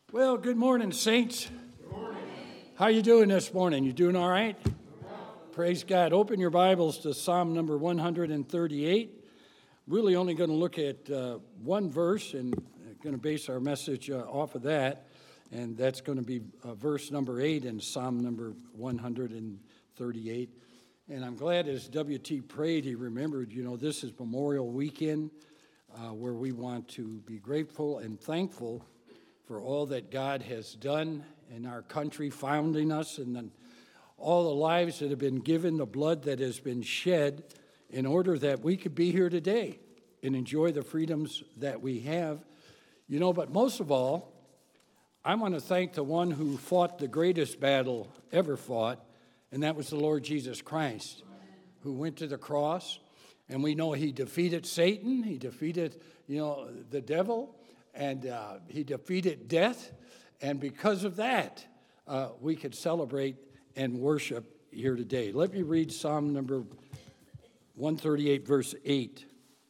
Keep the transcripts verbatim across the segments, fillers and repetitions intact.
Well, good morning, saints. Good morning. How you doing this morning? You doing all right? Yeah. Praise God. Open your Bibles to Psalm number one thirty-eight. Really only going to look at uh, one verse and going to base our message uh, off of that. And that's going to be uh, verse number eight in Psalm number one thirty-eight. And I'm glad as W T prayed, he remembered, you know, this is Memorial Weekend uh, where we want to be grateful and thankful for all that God has done in our country, founding us, and then all the lives that have been given, the blood that has been shed in order that we could be here today and enjoy the freedoms that we have. You know, but most of all, I want to thank the one who fought the greatest battle ever fought, and that was the Lord Jesus Christ, who went to the cross, and we know he defeated Satan, he defeated, you know, the devil, and uh, he defeated death, and because of that, uh, we could celebrate and worship here today. Let me read Psalm number one thirty-eight, verse eight.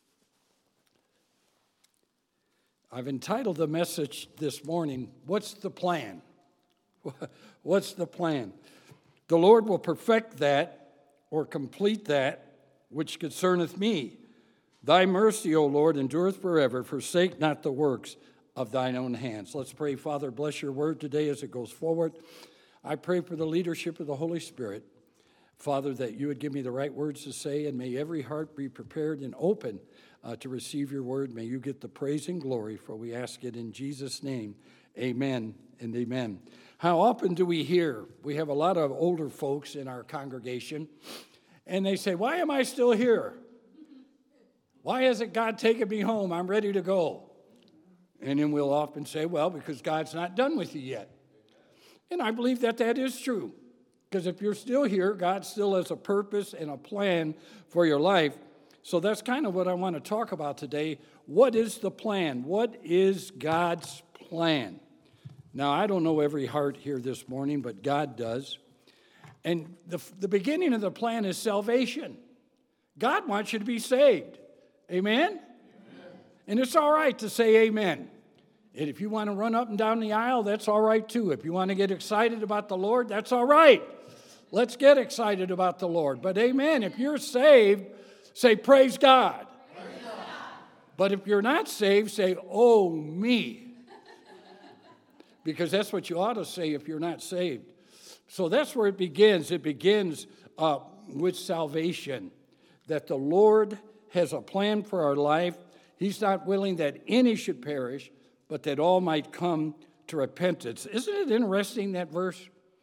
I've entitled the message this morning, What's the Plan? What's the plan? The Lord will perfect that, or complete that, which concerneth me. Thy mercy, O Lord, endureth forever. Forsake not the works of thine own hands. Let's pray. Father, bless your word today as it goes forward. I pray for the leadership of the Holy Spirit. Father, that you would give me the right words to say, and may every heart be prepared and open uh, to receive your word. May you get the praise and glory, for we ask it in Jesus' name. Amen and amen. How often do we hear, we have a lot of older folks in our congregation, and they say, why am I still here? Why hasn't God taken me home? I'm ready to go. And then we'll often say, well, because God's not done with you yet. And I believe that that is true. Because if you're still here, God still has a purpose and a plan for your life. So that's kind of what I want to talk about today. What is the plan? What is God's plan? Now, I don't know every heart here this morning, but God does. And the, the beginning of the plan is salvation. God wants you to be saved. Amen? Amen? And it's all right to say amen. And if you want to run up and down the aisle, that's all right too. If you want to get excited about the Lord, that's all right. Let's get excited about the Lord. But amen, if you're saved, say praise God. Praise God. But if you're not saved, say, oh me. Because that's what you ought to say if you're not saved. So that's where it begins. It begins uh, with salvation. That the Lord has a plan for our life. He's not willing that any should perish, but that all might come to repentance. Isn't it interesting, that verse?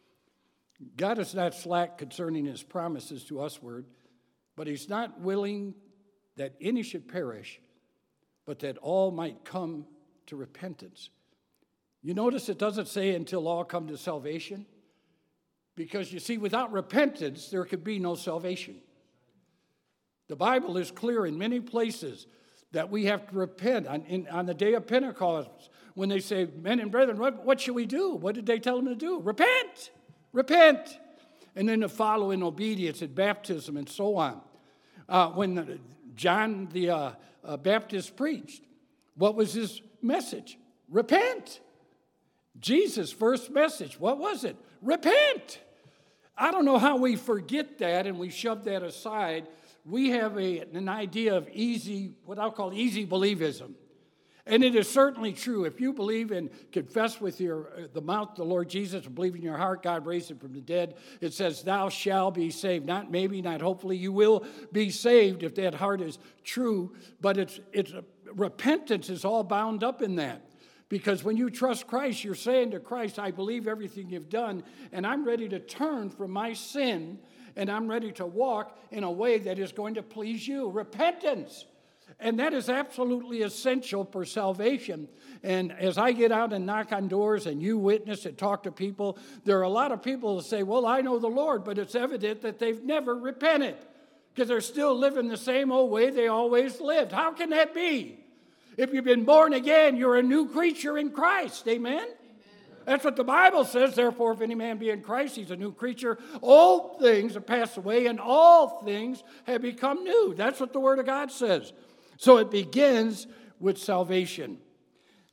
God is not slack concerning his promises to usward, but he's not willing that any should perish, but that all might come to repentance. You notice it doesn't say until all come to salvation, because you see, without repentance, there could be no salvation. The Bible is clear in many places that we have to repent. On, in, on the day of Pentecost, when they say, men and brethren, what, what should we do? What did they tell them to do? Repent! Repent! And then to follow in obedience at baptism and so on. Uh, when John the uh, uh, Baptist preached, what was his message? Repent! Jesus' first message, what was it? Repent! I don't know how we forget that and we shove that aside. We have a, an idea of easy, what I'll call easy believism. And it is certainly true. If you believe and confess with your uh, the mouth the Lord Jesus and believe in your heart God raised him from the dead, it says, thou shalt be saved. Not maybe, not hopefully. You will be saved if that heart is true. But it's it's uh, repentance is all bound up in that. Because when you trust Christ, you're saying to Christ, I believe everything you've done, and I'm ready to turn from my sin, and I'm ready to walk in a way that is going to please you. Repentance. And that is absolutely essential for salvation. And as I get out and knock on doors and you witness and talk to people, there are a lot of people that say, well, I know the Lord, but it's evident that they've never repented because they're still living the same old way they always lived. How can that be? If you've been born again, you're a new creature in Christ. Amen? Amen. That's what the Bible says. Therefore, if any man be in Christ, he's a new creature. Old things have passed away, and all things have become new. That's what the Word of God says. So it begins with salvation.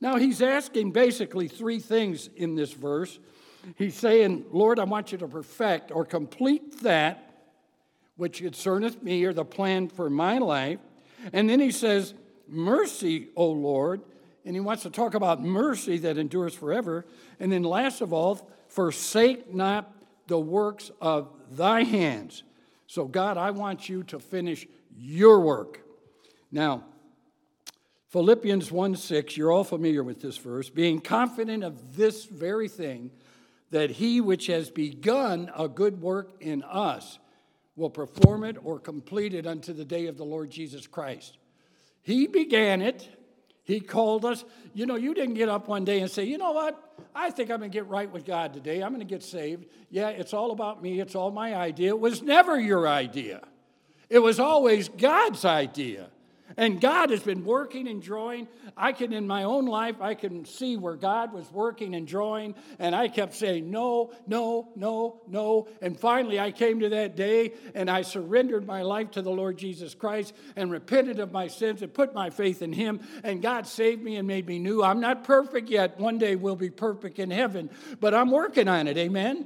Now, he's asking basically three things in this verse. He's saying, Lord, I want you to perfect or complete that which concerneth me, or the plan for my life. And then he says, mercy, O Lord. And he wants to talk about mercy that endures forever. And then last of all, forsake not the works of thy hands. So God, I want you to finish your work. Now, Philippians one six, you're all familiar with this verse. Being confident of this very thing, that he which has begun a good work in us will perform it or complete it unto the day of the Lord Jesus Christ. He began it. He called us. You know, you didn't get up one day and say, you know what? I think I'm going to get right with God today. I'm going to get saved. Yeah, it's all about me. It's all my idea. It was never your idea. It was always God's idea. And God has been working and drawing. I can, in my own life, I can see where God was working and drawing. And I kept saying, no, no, no, no. And finally, I came to that day, and I surrendered my life to the Lord Jesus Christ and repented of my sins and put my faith in him. And God saved me and made me new. I'm not perfect yet. One day we'll be perfect in heaven. But I'm working on it. Amen?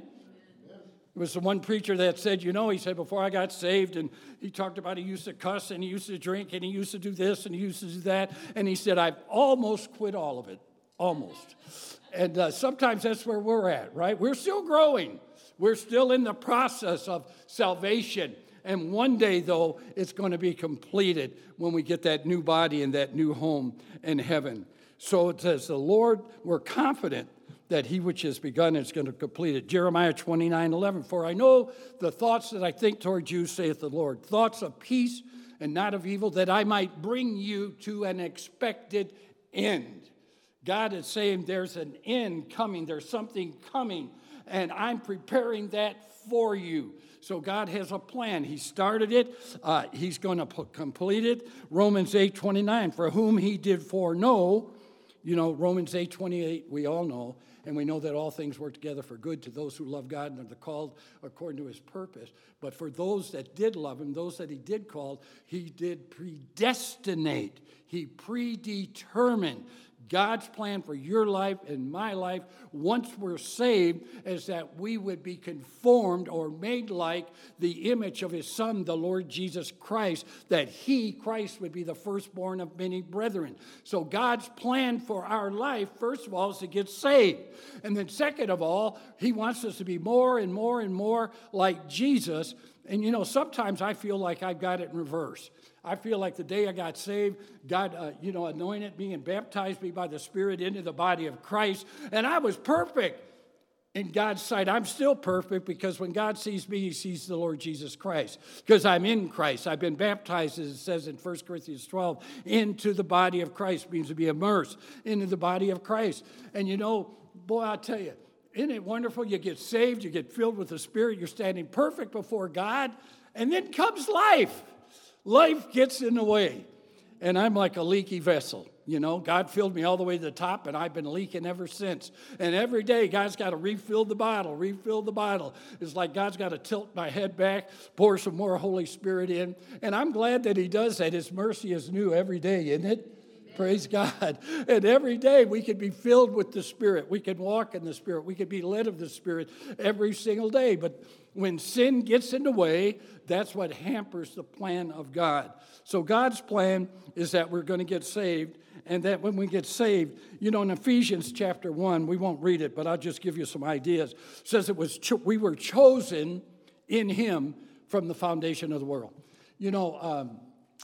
It was the one preacher that said, you know, he said, before I got saved, and he talked about he used to cuss, and he used to drink, and he used to do this, and he used to do that. And he said, I've almost quit all of it. Almost. And uh, sometimes that's where we're at, right? We're still growing. We're still in the process of salvation. And one day, though, it's going to be completed when we get that new body and that new home in heaven. So it says, the Lord, we're confident that he which has begun is going to complete it. Jeremiah twenty-nine eleven, for I know the thoughts that I think toward you, saith the Lord, thoughts of peace and not of evil, that I might bring you to an expected end. God is saying there's an end coming, there's something coming, and I'm preparing that for you. So God has a plan. He started it. Uh, he's going to complete it. Romans eight twenty-nine, for whom he did foreknow, you know, Romans eight twenty-eight, we all know, and we know that all things work together for good to those who love God and are called according to his purpose. But for those that did love him, those that he did call, he did predestinate. He predetermined. God's plan for your life and my life, once we're saved, is that we would be conformed or made like the image of his Son, the Lord Jesus Christ, that he, Christ, would be the firstborn of many brethren. So God's plan for our life, first of all, is to get saved. And then second of all, he wants us to be more and more and more like Jesus. And, you know, sometimes I feel like I've got it in reverse. I feel like the day I got saved, God, uh, you know, anointed me and baptized me by the Spirit into the body of Christ. And I was perfect in God's sight. I'm still perfect because when God sees me, he sees the Lord Jesus Christ. Because I'm in Christ. I've been baptized, as it says in First Corinthians twelve, into the body of Christ. Means to be immersed into the body of Christ. And, you know, boy, I'll tell you, isn't it wonderful? You get saved, you get filled with the Spirit, you're standing perfect before God, and then comes life. Life gets in the way, and I'm like a leaky vessel. You know, God filled me all the way to the top, and I've been leaking ever since. And every day, God's got to refill the bottle, refill the bottle. It's like God's got to tilt my head back, pour some more Holy Spirit in. And I'm glad that he does that. His mercy is new every day, isn't it? Praise God. And every day we can be filled with the Spirit. We can walk in the Spirit. We can be led of the Spirit every single day. But when sin gets in the way, that's what hampers the plan of God. So God's plan is that we're going to get saved, and that when we get saved, you know, in Ephesians chapter one, we won't read it, but I'll just give you some ideas. It says it was cho- we were chosen in him from the foundation of the world. You know, um,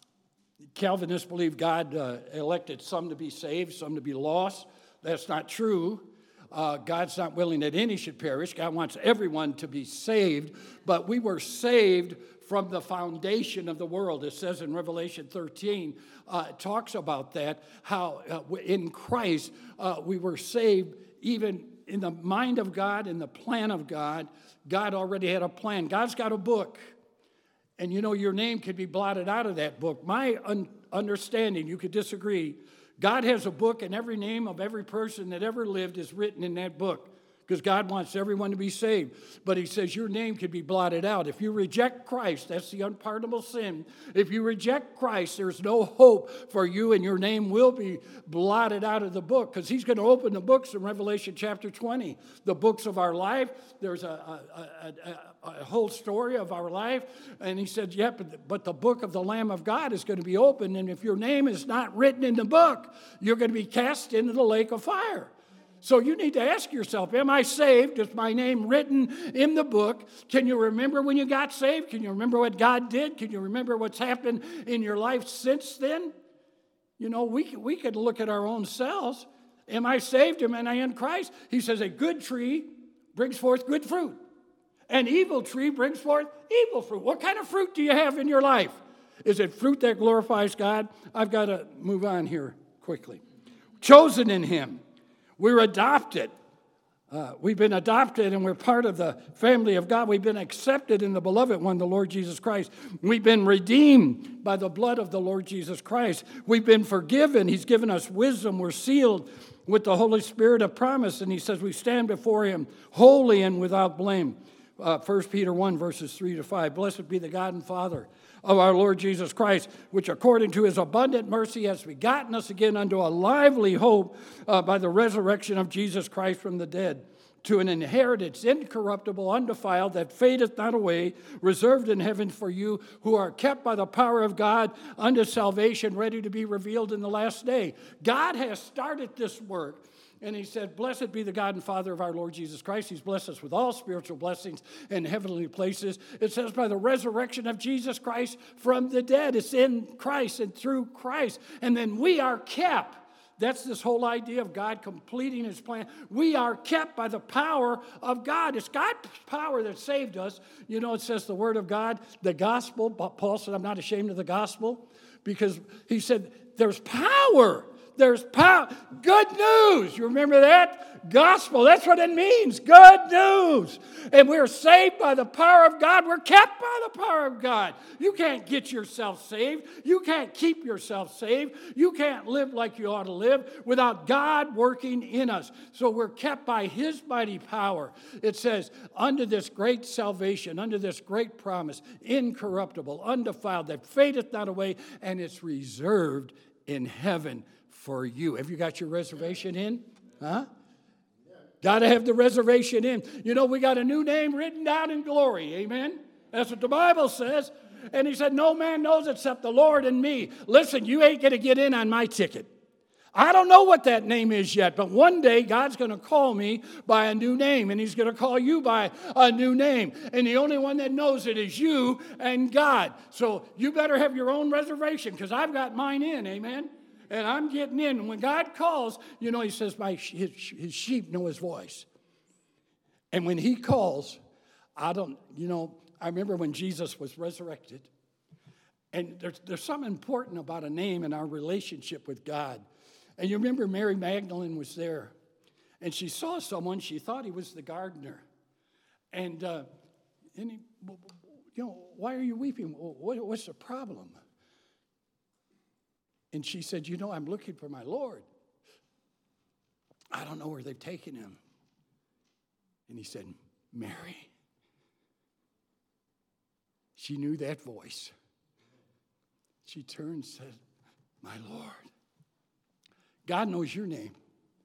Calvinists believe God uh, elected some to be saved, some to be lost. That's not true. Uh, God's not willing that any should perish. God wants everyone to be saved. But we were saved from the foundation of the world. It says in Revelation thirteen, uh, it talks about that, how uh, in Christ uh, we were saved even in the mind of God, in the plan of God. God already had a plan. God's got a book. And, you know, your name could be blotted out of that book. My un- understanding, you could disagree, God has a book, and every name of every person that ever lived is written in that book. because God wants everyone to be saved. But he says your name could be blotted out. If you reject Christ, that's the unpardonable sin. If you reject Christ, there's no hope for you, and your name will be blotted out of the book, because he's going to open the books in Revelation chapter twenty, the books of our life. There's a, a, a, a whole story of our life, and he said, yeah, but, but the book of the Lamb of God is going to be opened, and if your name is not written in the book, you're going to be cast into the lake of fire. So you need to ask yourself, am I saved? Is my name written in the book? Can you remember when you got saved? Can you remember what God did? Can you remember what's happened in your life since then? You know, we, we could look at our own selves. Am I saved? Am I in Christ? He says a good tree brings forth good fruit. An evil tree brings forth evil fruit. What kind of fruit do you have in your life? Is it fruit that glorifies God? I've got to move on here quickly. Chosen in him. We're adopted. Uh, we've been adopted and we're part of the family of God. We've been accepted in the beloved one, the Lord Jesus Christ. We've been redeemed by the blood of the Lord Jesus Christ. We've been forgiven. He's given us wisdom. We're sealed with the Holy Spirit of promise. And he says we stand before him holy and without blame. Uh, First Peter one, verses three to five. Blessed be the God and Father of our Lord Jesus Christ, which according to his abundant mercy has begotten us again unto a lively hope uh, by the resurrection of Jesus Christ from the dead, to an inheritance incorruptible, undefiled, that fadeth not away, reserved in heaven for you, who are kept by the power of God unto salvation, ready to be revealed in the last day. God has started this work. And he said, blessed be the God and Father of our Lord Jesus Christ. He's blessed us with all spiritual blessings in heavenly places. It says by the resurrection of Jesus Christ from the dead. It's in Christ and through Christ. And then we are kept. That's this whole idea of God completing his plan. We are kept by the power of God. It's God's power that saved us. You know, it says the word of God, the gospel. Paul said, I'm not ashamed of the gospel, because he said there's power. There's power. Good news. You remember that? Gospel. That's what it means. Good news. And we're saved by the power of God. We're kept by the power of God. You can't get yourself saved. You can't keep yourself saved. You can't live like you ought to live without God working in us. So we're kept by his mighty power. It says, unto this great salvation, unto this great promise, incorruptible, undefiled, that fadeth not away, and it's reserved in heaven for you. Have you got your reservation in? Huh? Got to have the reservation in. You know, we got a new name written down in glory. Amen? That's what the Bible says. And he said, no man knows except the Lord and me. Listen, you ain't going to get in on my ticket. I don't know what that name is yet, but one day God's going to call me by a new name, and he's going to call you by a new name. And the only one that knows it is you and God. So you better have your own reservation, because I've got mine in. Amen? And I'm getting in. And when God calls, you know, he says, my his, his sheep know his voice. And when he calls, I don't, you know, I remember when Jesus was resurrected. And there's, there's something important about a name and our relationship with God. And you remember Mary Magdalene was there. And she saw someone, she thought he was the gardener. And, uh, and he, you know, why are you weeping? What, what's the problem? And she said, you know, I'm looking for my Lord. I don't know where they've taken him. And he said, Mary. She knew that voice. She turned and said, my Lord. God knows your name.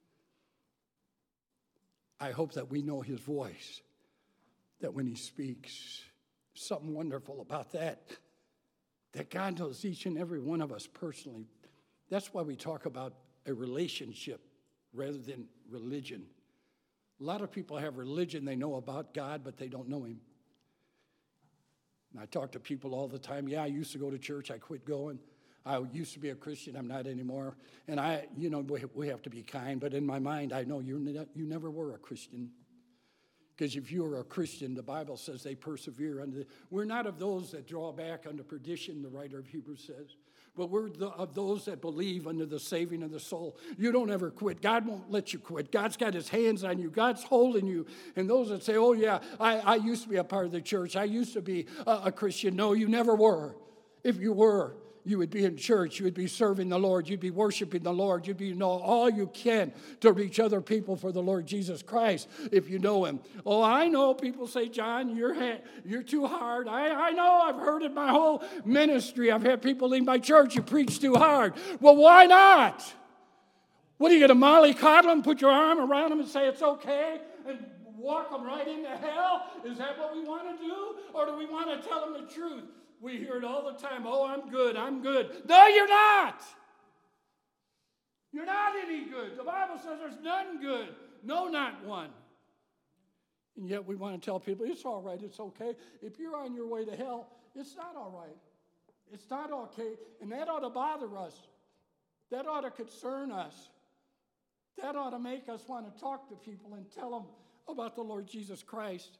I hope that we know his voice. That when he speaks, something wonderful about that. That God knows each and every one of us personally. That's why we talk about a relationship rather than religion. A lot of people have religion, they know about God, but they don't know him. And I talk to people all the time. Yeah, I used to go to church, I quit going. I used to be a Christian, I'm not anymore. And I, you know, we have to be kind, but in my mind, I know you you never were a Christian. Because if you are a Christian, the Bible says they persevere. Under the, we're not of those that draw back unto perdition, the writer of Hebrews says. But we're the, of those that believe unto the saving of the soul. You don't ever quit. God won't let you quit. God's got his hands on you. God's holding you. And those that say, oh, yeah, I, I used to be a part of the church. I used to be a, a Christian. No, you never were. If you were, you would be in church, you would be serving the Lord, you'd be worshiping the Lord, you'd be know all you can to reach other people for the Lord Jesus Christ if you know him. Oh, I know people say, John, you're, ha- you're too hard. I, I know, I've heard it my whole ministry. I've had people leave my church, you preach too hard. Well, why not? What, are you going to mollycoddle them, put your arm around them and say it's okay and walk them right into hell? Is that what we want to do? Or do we want to tell them the truth? We hear it all the time. Oh, I'm good, I'm good. No, you're not. You're not any good. The Bible says there's none good. No, not one. And yet we want to tell people, it's all right, it's okay. If you're on your way to hell, it's not all right. It's not okay. And that ought to bother us. That ought to concern us. That ought to make us want to talk to people and tell them about the Lord Jesus Christ.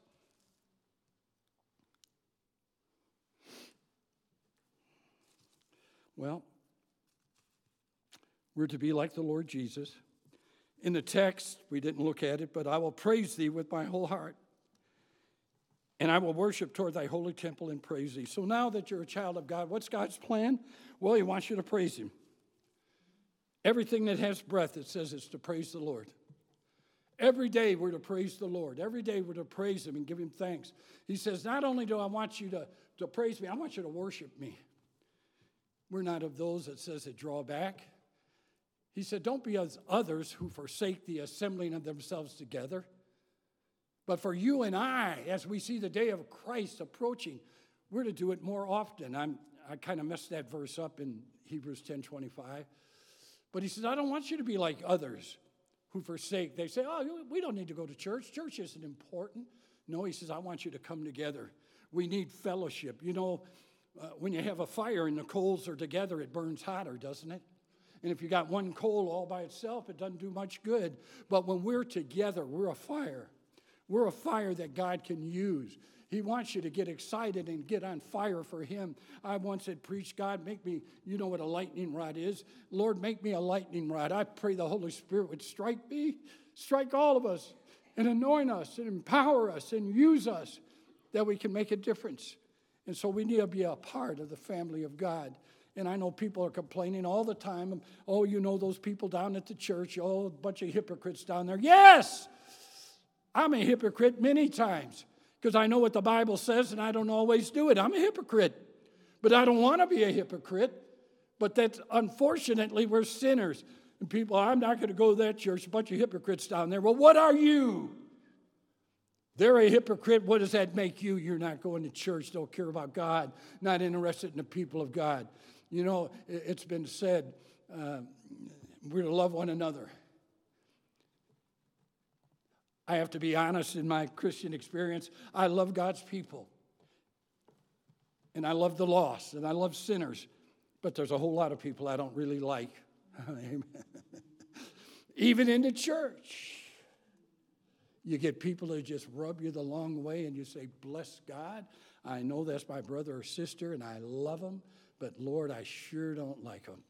Well, we're to be like the Lord Jesus. In the text, we didn't look at it, but I will praise thee with my whole heart. And I will worship toward thy holy temple and praise thee. So now that you're a child of God, what's God's plan? Well, he wants you to praise him. Everything that has breath, it says it's to praise the Lord. Every day we're to praise the Lord. Every day we're to praise him and give him thanks. He says, not only do I want you to, to praise me, I want you to worship me. We're not of those that says that draw back. He said, don't be as others who forsake the assembling of themselves together. But for you and I, as we see the day of Christ approaching, we're to do it more often. I'm, I kind of messed that verse up in Hebrews ten twenty-five. But he says, I don't want you to be like others who forsake. They say, oh, we don't need to go to church. Church isn't important. No, he says, I want you to come together. We need fellowship. You know, uh, when you have a fire and the coals are together, it burns hotter, doesn't it? And if you got one coal all by itself, it doesn't do much good. But when we're together, we're a fire. We're a fire that God can use. He wants you to get excited and get on fire for him. I once had preached, God, make me, you know what a lightning rod is. Lord, make me a lightning rod. I pray the Holy Spirit would strike me, strike all of us, and anoint us, and empower us, and use us, that we can make a difference. And so we need to be a part of the family of God. And I know people are complaining all the time. Oh, you know those people down at the church. Oh, a bunch of hypocrites down there. Yes, I'm a hypocrite many times because I know what the Bible says and I don't always do it. I'm a hypocrite, but I don't want to be a hypocrite. But that's, unfortunately, we're sinners. And people, I'm not going to go to that church. A bunch of hypocrites down there. Well, what are you? They're a hypocrite. What does that make you? You're not going to church, don't care about God, not interested in the people of God. You know, it's been said, uh, we're to love one another. I have to be honest in my Christian experience. I love God's people. And I love the lost, and I love sinners. But there's a whole lot of people I don't really like. Even in the church. You get people that just rub you the long way, and you say, bless God. I know that's my brother or sister, and I love them. But, Lord, I sure don't like them.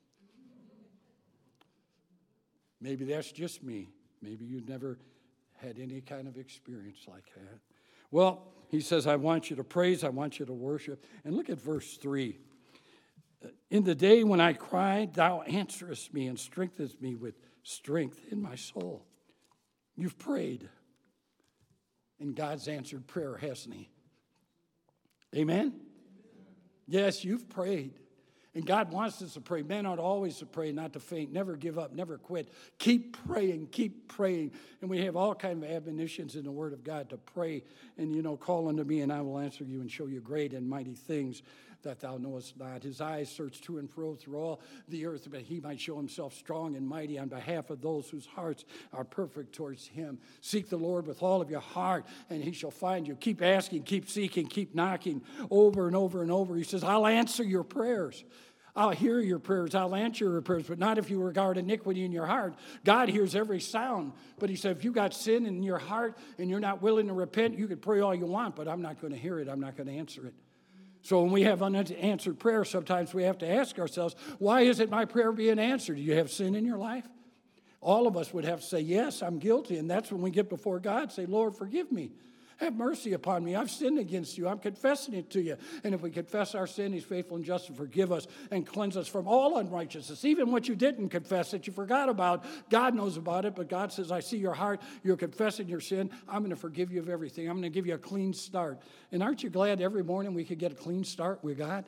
Maybe that's just me. Maybe you've never had any kind of experience like that. Well, he says, I want you to praise, I want you to worship. And look at verse three. In the day when I cried, thou answerest me and strengthenest me with strength in my soul. You've prayed. And God's answered prayer, hasn't he? Amen? Yes, you've prayed. And God wants us to pray. Men ought always to pray, not to faint. Never give up, never quit. Keep praying, keep praying. And we have all kinds of admonitions in the Word of God to pray. And, you know, call unto me, and I will answer you and show you great and mighty things that thou knowest not. His eyes search to and fro through all the earth, but he might show himself strong and mighty on behalf of those whose hearts are perfect towards him. Seek the Lord with all of your heart, and he shall find you. Keep asking, keep seeking, keep knocking over and over and over. He says, I'll answer your prayers. I'll hear your prayers. I'll answer your prayers, but not if you regard iniquity in your heart. God hears every sound, but he said, if you got sin in your heart and you're not willing to repent, you can pray all you want, but I'm not going to hear it. I'm not going to answer it. So when we have unanswered prayer, sometimes we have to ask ourselves, why isn't my prayer being answered? Do you have sin in your life? All of us would have to say, yes, I'm guilty. And that's when we get before God, say, Lord, forgive me. Have mercy upon me. I've sinned against you. I'm confessing it to you. And if we confess our sin, he's faithful and just to forgive us and cleanse us from all unrighteousness. Even what you didn't confess, that you forgot about, God knows about it, but God says, I see your heart. You're confessing your sin. I'm going to forgive you of everything. I'm going to give you a clean start. And aren't you glad every morning we could get a clean start with God?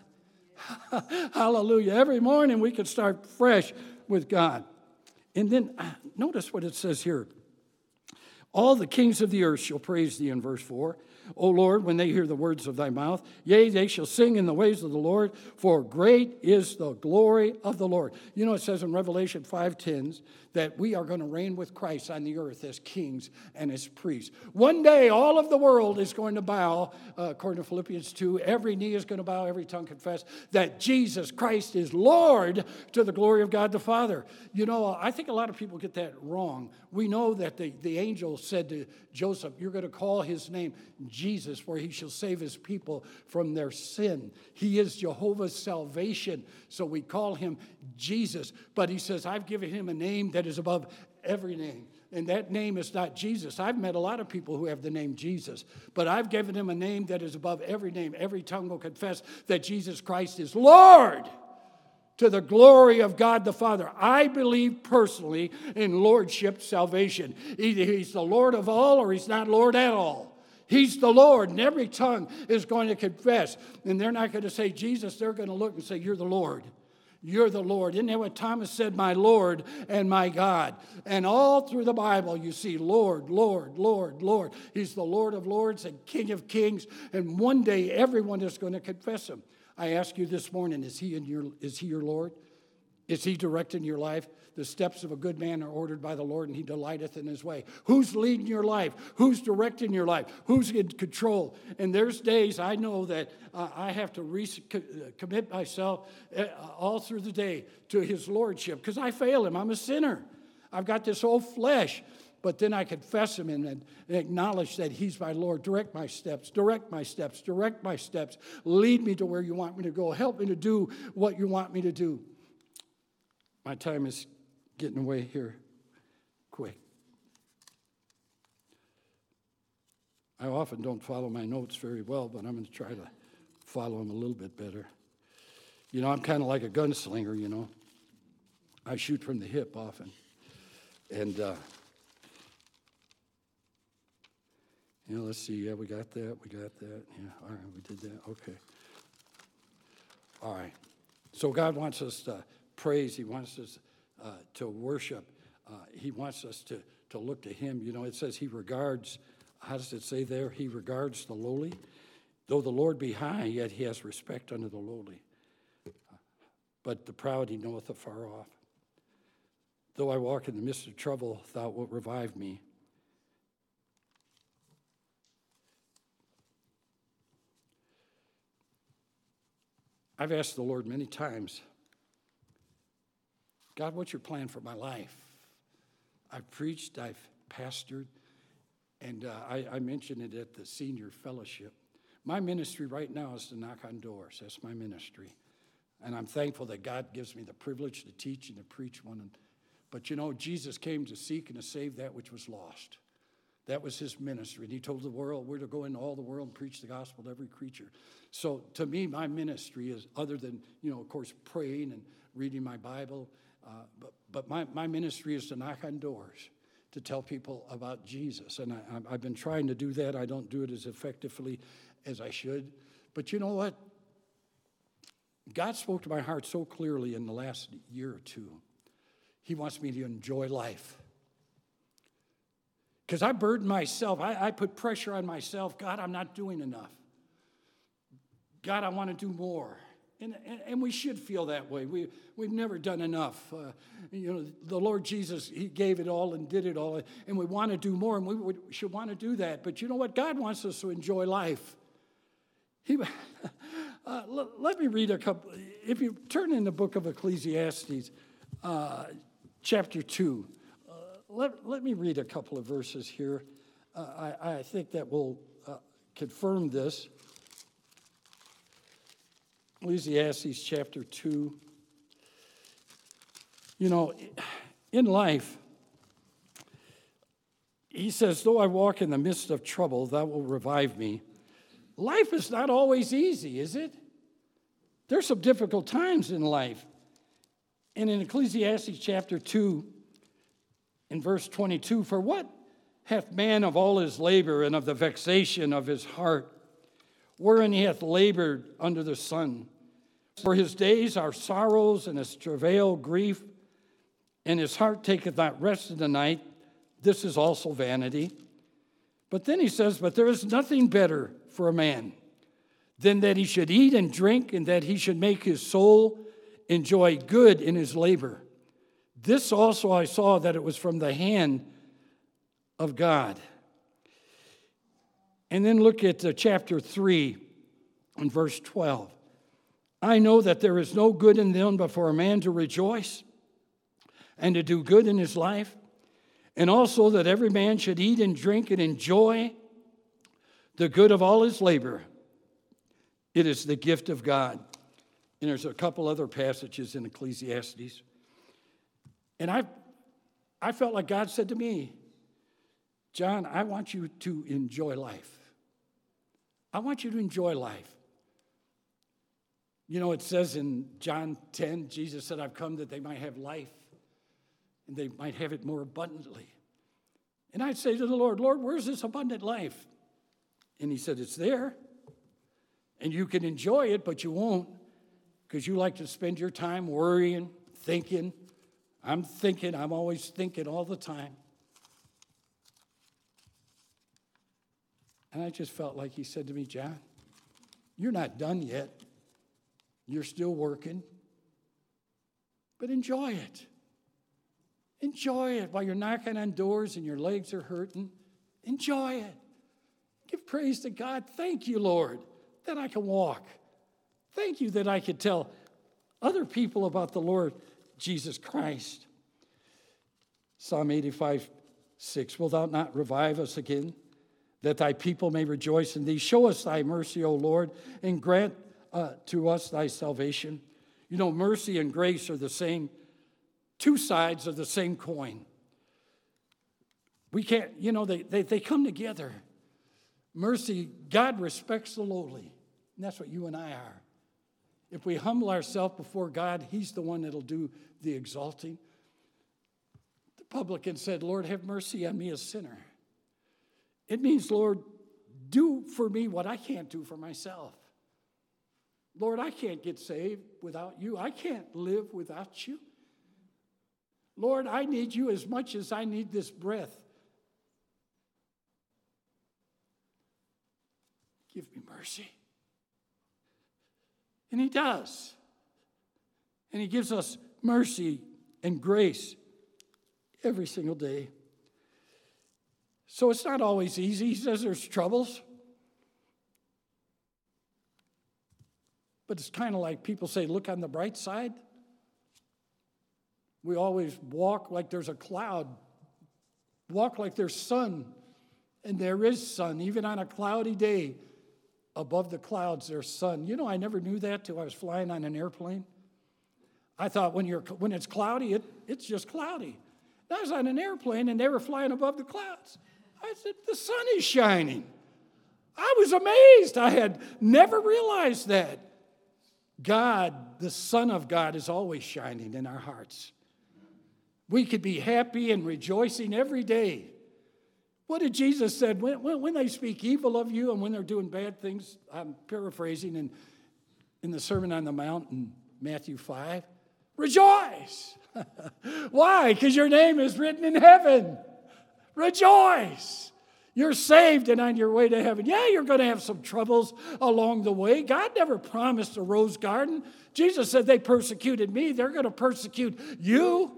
Hallelujah. Every morning we could start fresh with God. And then uh, notice what it says here. All the kings of the earth shall praise thee, in verse four. O Lord, when they hear the words of thy mouth, yea, they shall sing in the ways of the Lord, for great is the glory of the Lord. You know, it says in Revelation five ten that we are going to reign with Christ on the earth as kings and as priests. One day, all of the world is going to bow, uh, according to Philippians two. Every knee is going to bow, every tongue confess that Jesus Christ is Lord, to the glory of God the Father. You know, I think a lot of people get that wrong. We know that the, the angel said to Joseph, you're going to call his name Jesus, for he shall save his people from their sin. He is Jehovah's salvation, so we call him Jesus. But he says, I've given him a name that is above every name. And that name is not Jesus. I've met a lot of people who have the name Jesus, but I've given him a name that is above every name. Every tongue will confess that Jesus Christ is Lord, to the glory of God the Father. I believe personally in lordship salvation. Either he's the Lord of all or he's not Lord at all. He's the Lord, and every tongue is going to confess. And they're not going to say Jesus. They're going to look and say, you're the Lord. You're the Lord. Isn't that what Thomas said? My Lord and my God. And all through the Bible, you see Lord, Lord, Lord, Lord. He's the Lord of lords and King of kings. And one day, everyone is going to confess him. I ask you this morning, is he in your, is he your Lord? Is he directing your life? The steps of a good man are ordered by the Lord, and he delighteth in his way. Who's leading your life? Who's directing your life? Who's in control? And there's days I know that uh, I have to re- commit myself uh, all through the day to his lordship, because I fail him. I'm a sinner. I've got this old flesh. But then I confess him and, and acknowledge that he's my Lord. Direct my steps, direct my steps, direct my steps. Lead me to where you want me to go. Help me to do what you want me to do. My time is getting away here quick. I often don't follow my notes very well, but I'm going to try to follow them a little bit better. You know, I'm kind of like a gunslinger, you know. I shoot from the hip often. And, uh, you know, let's see. Yeah, we got that. We got that. Yeah, all right, we did that. Okay. All right. So God wants us to praise. He wants us uh, to worship. Uh, he wants us to, to look to him. You know, it says he regards, how does it say there? He regards the lowly. Though the Lord be high, yet he has respect unto the lowly. But the proud he knoweth afar off. Though I walk in the midst of trouble, thou wilt revive me. I've asked the Lord many times, God, what's your plan for my life? I've preached, I've pastored, and uh, I, I mentioned it at the senior fellowship. My ministry right now is to knock on doors. That's my ministry. And I'm thankful that God gives me the privilege to teach and to preach one. But you know, Jesus came to seek and to save that which was lost. That was his ministry. And he told the world, we're to go into all the world and preach the gospel to every creature. So to me, my ministry is, other than, you know, of course, praying and reading my Bible, uh, but, but my, my ministry is to knock on doors, to tell people about Jesus. And I, I've been trying to do that. I don't do it as effectively as I should. But you know what? God spoke to my heart so clearly in the last year or two. He wants me to enjoy life. Because I burden myself. I, I put pressure on myself. God, I'm not doing enough. God, I want to do more. And, and, and we should feel that way. We, we've never done enough. Uh, you know, the Lord Jesus, he gave it all and did it all. And we want to do more, and we would, should want to do that. But you know what? God wants us to enjoy life. He, uh, let, let me read a couple. If you turn in the book of Ecclesiastes, uh, chapter two. Let, let me read a couple of verses here. Uh, I, I think that will uh, confirm this. Ecclesiastes chapter two. You know, in life, he says, though I walk in the midst of trouble, thou will revive me. Life is not always easy, is it? There's some difficult times in life. And in Ecclesiastes chapter two, in verse twenty-two, for what hath man of all his labor and of the vexation of his heart, wherein he hath labored under the sun? For his days are sorrows, and his travail grief, and his heart taketh not rest in the night. This is also vanity. But then he says, but there is nothing better for a man than that he should eat and drink, and that he should make his soul enjoy good in his labor. This also I saw, that it was from the hand of God. And then look at uh, chapter three and verse twelve. I know that there is no good in them but for a man to rejoice and to do good in his life, and also that every man should eat and drink and enjoy the good of all his labor. It is the gift of God. And there's a couple other passages in Ecclesiastes. And I, I felt like God said to me, John, I want you to enjoy life. I want you to enjoy life. You know, it says in John ten, Jesus said, I've come that they might have life, and they might have it more abundantly. And I'd say to the Lord, Lord, where's this abundant life? And he said, it's there. And you can enjoy it, but you won't, because you like to spend your time worrying, thinking. I'm thinking, I'm always thinking all the time. And I just felt like he said to me, John, you're not done yet. You're still working. But enjoy it. Enjoy it while you're knocking on doors and your legs are hurting. Enjoy it. Give praise to God. Thank you, Lord, that I can walk. Thank you that I could tell other people about the Lord Jesus Christ. Psalm eighty-five, six. Wilt thou not revive us again, that thy people may rejoice in thee? Show us thy mercy, O Lord, and grant uh, to us thy salvation. You know, mercy and grace are the same, two sides of the same coin. We can't, you know, they, they, they come together. Mercy, God respects the lowly. And that's what you and I are. If we humble ourselves before God, he's the one that'll do the exalting. The publican said, Lord, have mercy on me, a sinner. It means, Lord, do for me what I can't do for myself. Lord, I can't get saved without you. I can't live without you. Lord, I need you as much as I need this breath. Give me mercy. And he does. And he gives us mercy and grace every single day. So it's not always easy. He says there's troubles. But it's kind of like people say, look on the bright side. We always walk like there's a cloud. Walk like there's sun. And there is sun. Even on a cloudy day, above the clouds, there's sun. You know, I never knew that till I was flying on an airplane. I thought when you're when it's cloudy, it, it's just cloudy. I was on an airplane, and they were flying above the clouds. I said, the sun is shining. I was amazed. I had never realized that. God, the Son of God, is always shining in our hearts. We could be happy and rejoicing every day. What did Jesus said? When, when, when they speak evil of you and when they're doing bad things, I'm paraphrasing in, in the Sermon on the Mount in Matthew five, rejoice. Why? Because your name is written in heaven. Rejoice. You're saved and on your way to heaven. Yeah, you're going to have some troubles along the way. God never promised a rose garden. Jesus said they persecuted me. They're going to persecute you.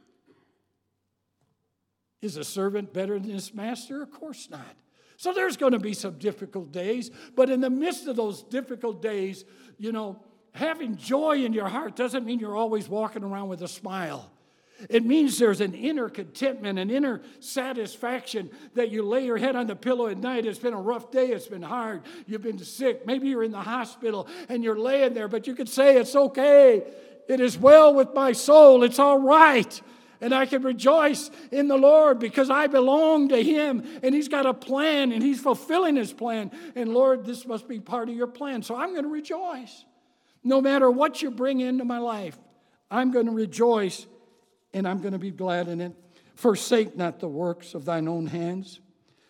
Is a servant better than his master? Of course not. So there's going to be some difficult days. But in the midst of those difficult days, you know, having joy in your heart doesn't mean you're always walking around with a smile. It means there's an inner contentment, an inner satisfaction that you lay your head on the pillow at night. It's been a rough day. It's been hard. You've been sick. Maybe you're in the hospital and you're laying there, but you could say, it's okay. It is well with my soul. It's all right. And I can rejoice in the Lord because I belong to Him. And He's got a plan and He's fulfilling His plan. And Lord, this must be part of your plan. So I'm going to rejoice. No matter what you bring into my life, I'm going to rejoice and I'm going to be glad in it. Forsake not the works of thine own hands.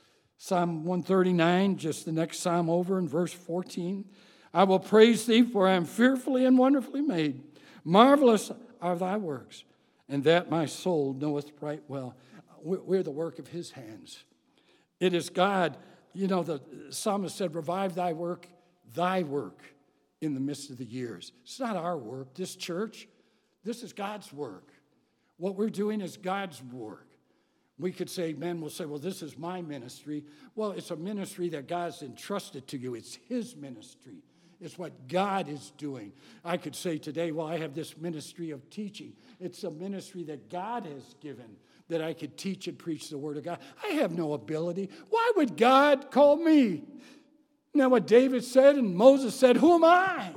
Psalm one thirty-nine, just the next psalm over in verse fourteen. I will praise thee, for I am fearfully and wonderfully made. Marvelous are thy works, and that my soul knoweth right well. We're the work of His hands. It is God. You know, the psalmist said, revive thy work, thy work in the midst of the years. It's not our work, this church. This is God's work. What we're doing is God's work. We could say, men will say, well, this is my ministry. Well, it's a ministry that God's entrusted to you. It's His ministry. It's what God is doing. I could say today, well, I have this ministry of teaching. It's a ministry that God has given that I could teach and preach the Word of God. I have no ability. Why would God call me? Now, what David said and Moses said, who am I?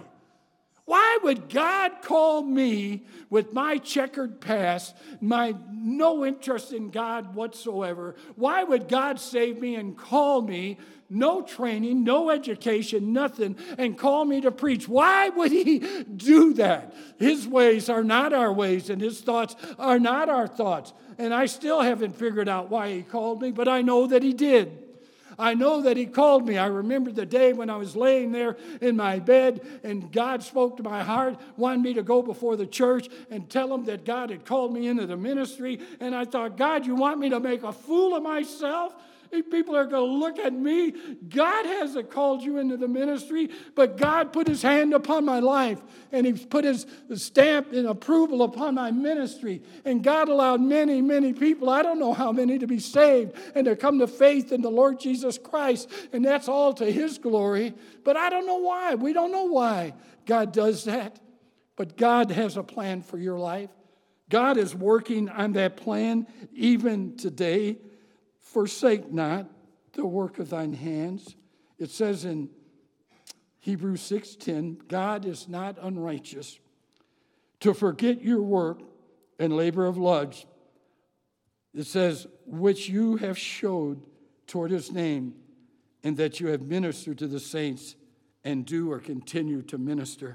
Why would God call me with my checkered past, my no interest in God whatsoever? Why would God save me and call me, no training, no education, nothing, and call me to preach? Why would He do that? His ways are not our ways, and His thoughts are not our thoughts. And I still haven't figured out why He called me, but I know that He did. I know that He called me. I remember the day when I was laying there in my bed and God spoke to my heart, wanted me to go before the church and tell them that God had called me into the ministry. And I thought, God, you want me to make a fool of myself? People are going to look at me. God hasn't called you into the ministry, but God put His hand upon my life, and He's put His stamp and approval upon my ministry. And God allowed many, many people, I don't know how many, to be saved and to come to faith in the Lord Jesus Christ. And that's all to His glory. But I don't know why. We don't know why God does that. But God has a plan for your life. God is working on that plan even today. Forsake not the work of thine hands. It says in Hebrews six ten, God is not unrighteous to forget your work and labor of love. It says, which you have showed toward His name, and that you have ministered to the saints and do or continue to minister.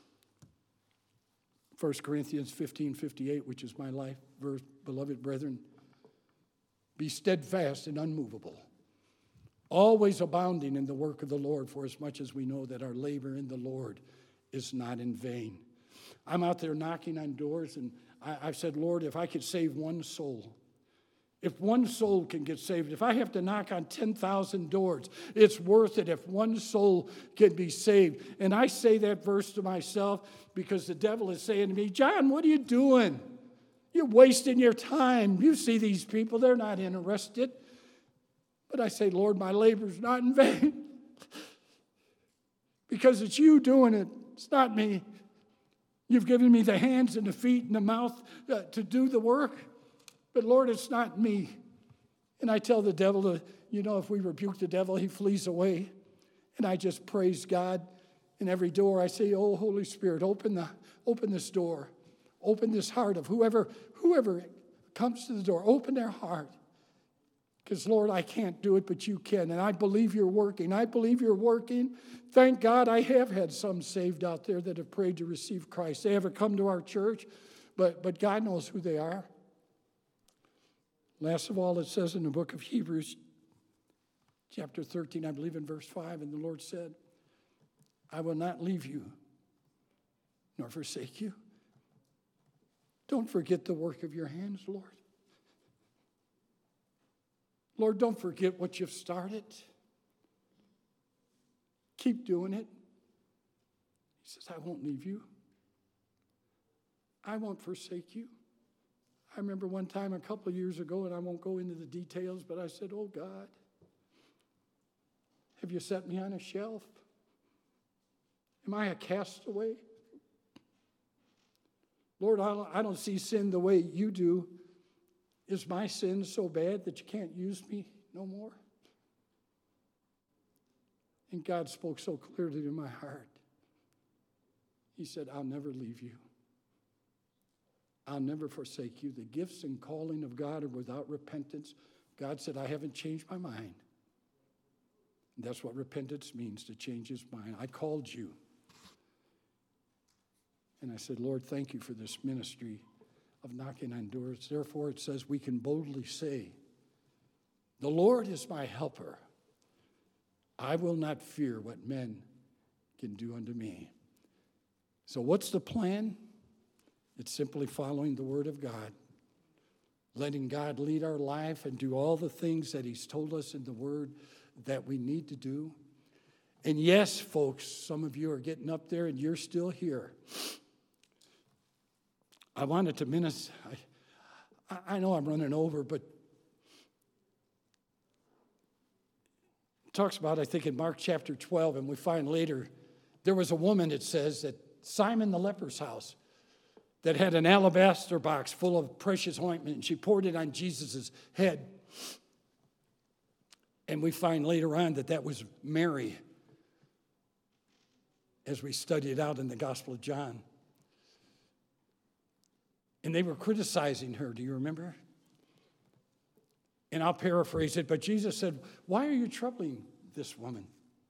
First Corinthians fifteen fifty-eight, which is my life verse, beloved brethren. Be steadfast and unmovable, always abounding in the work of the Lord, for as much as we know that our labor in the Lord is not in vain. I'm out there knocking on doors, and I, I've said, Lord, if I could save one soul, if one soul can get saved, if I have to knock on ten thousand doors, it's worth it if one soul can be saved. And I say that verse to myself because the devil is saying to me, John, what are you doing? You're wasting your time. You see these people, they're not interested. But I say, Lord, my labor's not in vain. Because it's you doing it. It's not me. You've given me the hands and the feet and the mouth uh, to do the work. But Lord, it's not me. And I tell the devil, to, you know, if we rebuke the devil, he flees away. And I just praise God. In every door I say, oh, Holy Spirit, open the open this door. Open this heart of whoever, whoever comes to the door. Open their heart. Because, Lord, I can't do it, but you can. And I believe you're working. I believe you're working. Thank God I have had some saved out there that have prayed to receive Christ. They haven't come to our church, but, but God knows who they are. Last of all, it says in the book of Hebrews, chapter thirteen, I believe in verse five, and the Lord said, I will not leave you nor forsake you. Don't forget the work of your hands, Lord. Lord, don't forget what you've started. Keep doing it. He says, I won't leave you. I won't forsake you. I remember one time a couple of years ago, and I won't go into the details, but I said, oh God, have you set me on a shelf? Am I a castaway? Lord, I don't see sin the way you do. Is my sin so bad that you can't use me no more? And God spoke so clearly to my heart. He said, I'll never leave you. I'll never forsake you. The gifts and calling of God are without repentance. God said, I haven't changed my mind. And that's what repentance means, to change his mind. I called you. And I said, Lord, thank you for this ministry of knocking on doors. Therefore, it says we can boldly say, the Lord is my helper. I will not fear what men can do unto me. So what's the plan? It's simply following the word of God, letting God lead our life and do all the things that he's told us in the word that we need to do. And yes, folks, some of you are getting up there and you're still here. I wanted to minister. I, I know I'm running over, but it talks about, I think, in Mark chapter twelve, and we find later, there was a woman, it says, at Simon the leper's house that had an alabaster box full of precious ointment, and she poured it on Jesus' head. And we find later on that that was Mary, as we studied out in the Gospel of John. And they were criticizing her. Do you remember? And I'll paraphrase it, but Jesus said, why are you troubling this woman?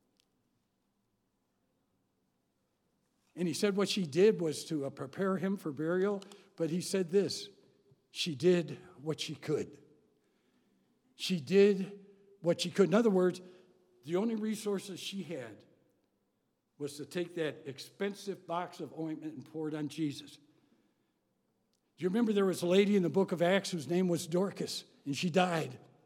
And he said what she did was to uh, prepare him for burial, but he said this, she did what she could. She did what she could. In other words, the only resources she had was to take that expensive box of ointment and pour it on Jesus. Do you remember there was a lady in the book of Acts whose name was Dorcas, and she died.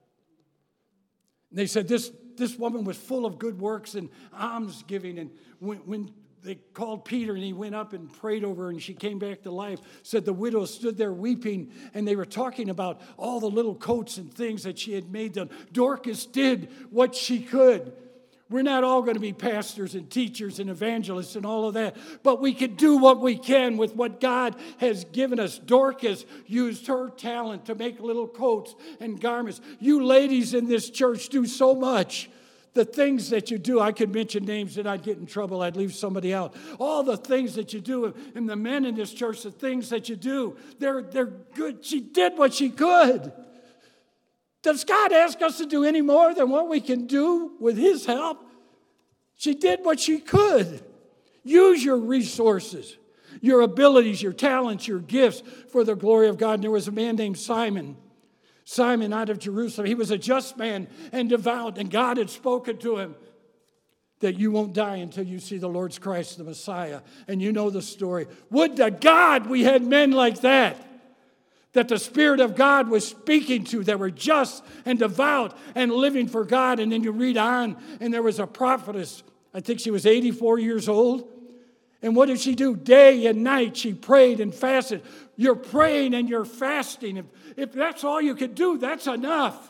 And they said this, this woman was full of good works and almsgiving, and when, when they called Peter and he went up and prayed over her and she came back to life, said the widow stood there weeping, and they were talking about all the little coats and things that she had made them. Dorcas did what she could. We're not all going to be pastors and teachers and evangelists and all of that, but we can do what we can with what God has given us. Dorcas used her talent to make little coats and garments. You ladies in this church do so much. The things that you do, I could mention names and I'd get in trouble. I'd leave somebody out. All the things that you do, and the men in this church, the things that you do, they're, they're good. She did what she could. Does God ask us to do any more than what we can do with his help? She did what she could. Use your resources, your abilities, your talents, your gifts for the glory of God. And there was a man named Simon. Simon out of Jerusalem. He was a just man and devout, and God had spoken to him that you won't die until you see the Lord Christ, the Messiah. And you know the story. Would to God we had men like that, that the Spirit of God was speaking to, that were just and devout and living for God. And then you read on, and there was a prophetess. I think she was eighty-four years old. And what did she do? Day and night she prayed and fasted. You're praying and you're fasting. If, if that's all you can do, that's enough.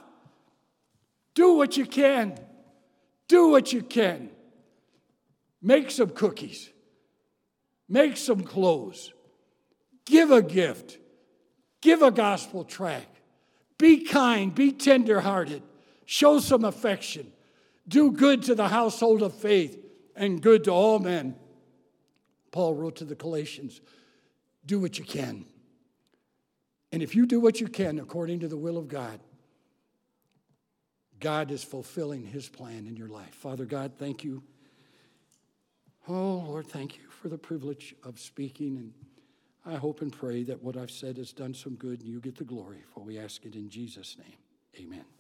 Do what you can. Do what you can. Make some cookies. Make some clothes. Give a gift. Give a gospel tract. Be kind. Be tenderhearted. Show some affection. Do good to the household of faith and good to all men. Paul wrote to the Galatians, do what you can. And if you do what you can according to the will of God, God is fulfilling his plan in your life. Father God, thank you. Oh, Lord, thank you for the privilege of speaking. And I hope and pray that what I've said has done some good and you get the glory, for we ask it in Jesus' name. Amen.